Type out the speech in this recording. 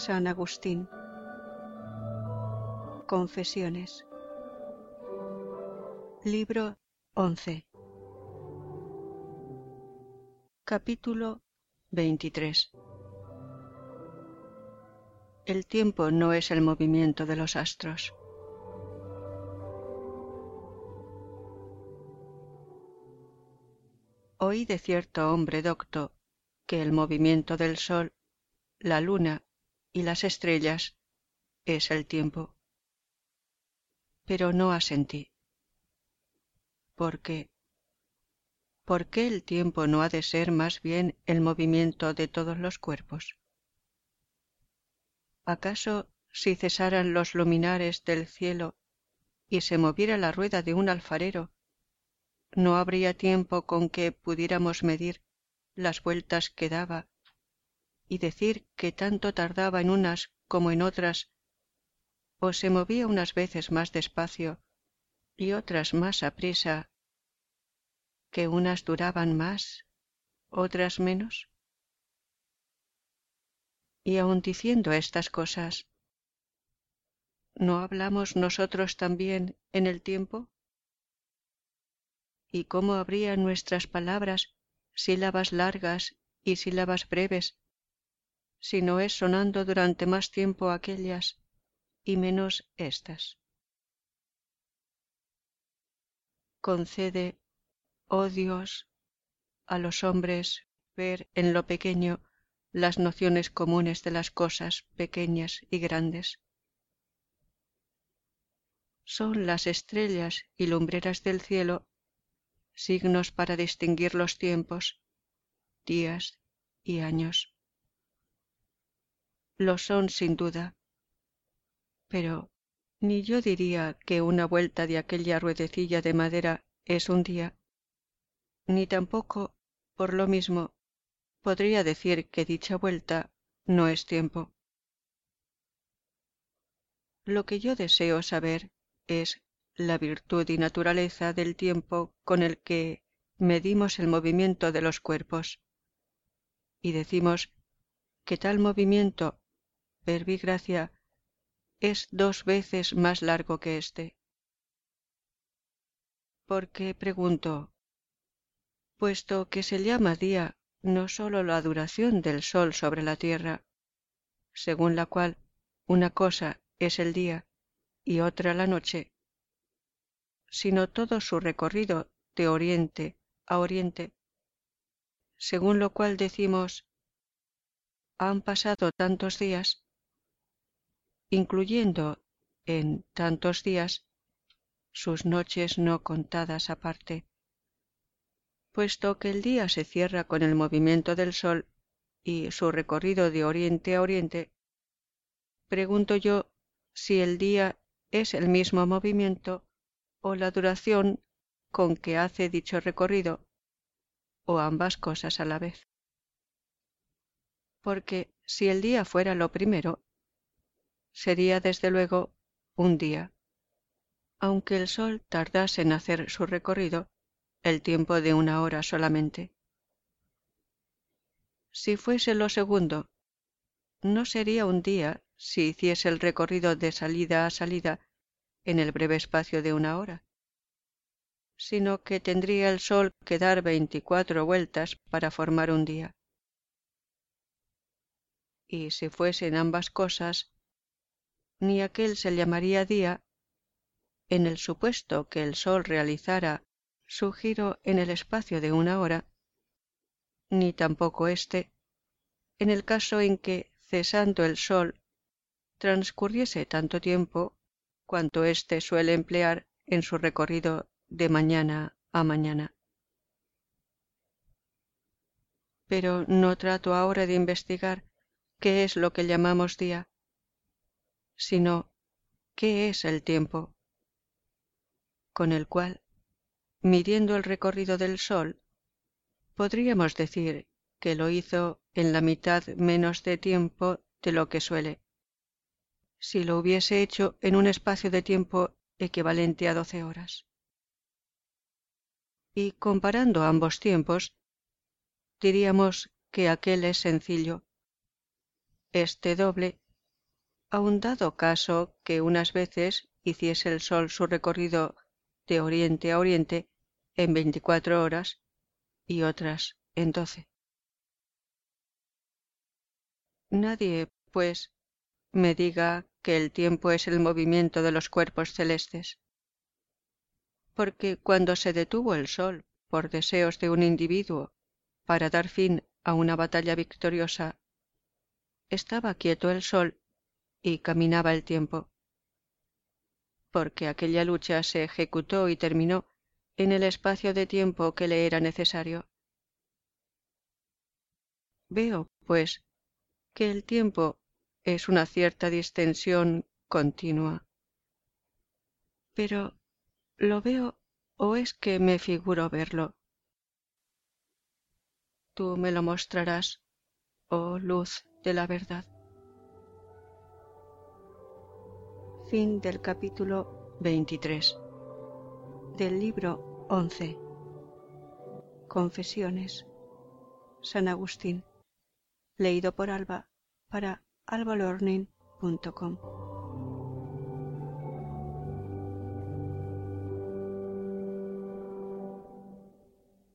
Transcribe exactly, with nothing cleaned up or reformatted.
San Agustín. Confesiones. Libro once. Capítulo veintitrés. El tiempo no es el movimiento de los astros. Oí de cierto hombre docto que el movimiento del sol, la luna y las estrellas es el tiempo. Pero no asentí. ¿Por qué? ¿Por qué el tiempo no ha de ser más bien el movimiento de todos los cuerpos? ¿Acaso si cesaran los luminares del cielo y se moviera la rueda de un alfarero, no habría tiempo con que pudiéramos medir las vueltas que daba y decir que tanto tardaba en unas como en otras, o se movía unas veces más despacio y otras más aprisa, que unas duraban más, otras menos? Y aun diciendo estas cosas, ¿no hablamos nosotros también en el tiempo? ¿Y cómo habrían nuestras palabras sílabas largas y sílabas breves, si no es sonando durante más tiempo aquellas y menos éstas? Concede, oh Dios, a los hombres ver en lo pequeño las nociones comunes de las cosas pequeñas y grandes. Son las estrellas y lumbreras del cielo signos para distinguir los tiempos, días y años. Lo son sin duda, pero ni yo diría que una vuelta de aquella ruedecilla de madera es un día, ni tampoco, por lo mismo, podría decir que dicha vuelta no es tiempo. Lo que yo deseo saber es la virtud y naturaleza del tiempo con el que medimos el movimiento de los cuerpos, y decimos que tal movimiento, verbi gracia, es dos veces más largo que éste. Porque pregunto, puesto que se llama día no sólo la duración del sol sobre la tierra, según la cual una cosa es el día y otra la noche, sino todo su recorrido de oriente a oriente, según lo cual decimos, han pasado tantos días, incluyendo en tantos días sus noches no contadas aparte, puesto que el día se cierra con el movimiento del sol y su recorrido de oriente a oriente. Pregunto yo si el día es el mismo movimiento o la duración con que hace dicho recorrido, o ambas cosas a la vez. Porque si el día fuera lo primero, sería desde luego un día, aunque el sol tardase en hacer su recorrido el tiempo de una hora solamente. Si fuese lo segundo, no sería un día si hiciese el recorrido de salida a salida en el breve espacio de una hora, sino que tendría el sol que dar veinticuatro vueltas para formar un día. Y si fuesen ambas cosas, ni aquel se llamaría día, en el supuesto que el sol realizara su giro en el espacio de una hora, ni tampoco éste, en el caso en que, cesando el sol, transcurriese tanto tiempo cuanto éste suele emplear en su recorrido de mañana a mañana. Pero no trato ahora de investigar qué es lo que llamamos día, sino qué es el tiempo, con el cual, midiendo el recorrido del sol, podríamos decir que lo hizo en la mitad menos de tiempo de lo que suele, si lo hubiese hecho en un espacio de tiempo equivalente a doce horas. Y comparando ambos tiempos, diríamos que aquel es sencillo, este doble aun dado caso que unas veces hiciese el sol su recorrido de oriente a oriente en veinticuatro horas y otras en doce. Nadie, pues, me diga que el tiempo es el movimiento de los cuerpos celestes, porque cuando se detuvo el sol por deseos de un individuo para dar fin a una batalla victoriosa, estaba quieto el sol y caminaba el tiempo, porque aquella lucha se ejecutó y terminó en el espacio de tiempo que le era necesario. Veo, pues, que el tiempo es una cierta distensión continua. Pero, ¿lo veo o es que me figuro verlo? Tú me lo mostrarás, oh luz de la verdad. Fin del capítulo veintitrés del libro once. Confesiones. San Agustín. Leído por Alba para alba learning punto com.